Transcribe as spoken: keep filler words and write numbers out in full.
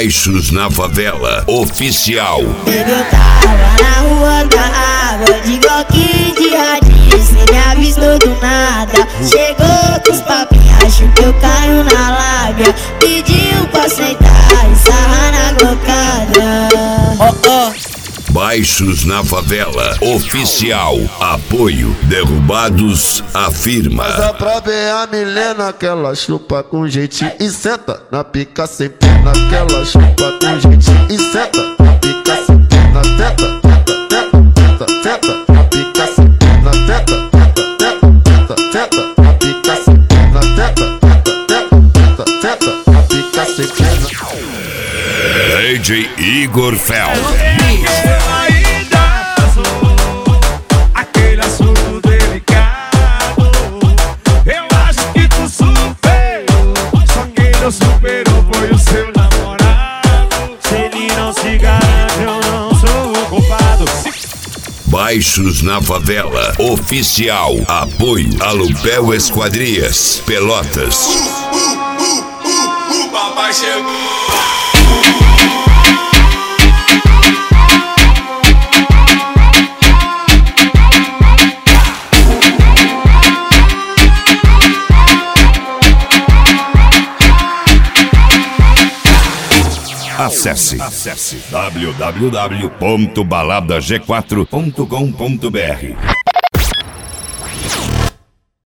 Baixos na Favela Oficial. Eu tava na rua da água, de glock de radinho, cê me avistou do nada. Chegou com os papinhos, achou que eu caio na lábia. Pediu pra sentar e sarrar na glocada. Oh, oh. Baixos na Favela Oficial. Apoio Derrubados afirma. Mas a prova é a Milena, que ela chupa com jeitinho e senta na pica sem pena, que ela chupa com jeitinho e senta na pica sem pena, teta, teta, teta, teta, na pica sem pena, teta, teta, teta, na pica sem pena, teta, teta, teta, na pica sem pena. D J Igor Fel. Superou, foi o seu namorado. Se ele não se garante, eu não sou o culpado. Baixos na Favela Oficial. Apoio Alupel Esquadrias Pelotas. Uh, uh, uh, uh, uh, papai chegou. Acesse, Acesse w w w ponto balada g quatro ponto com ponto b r.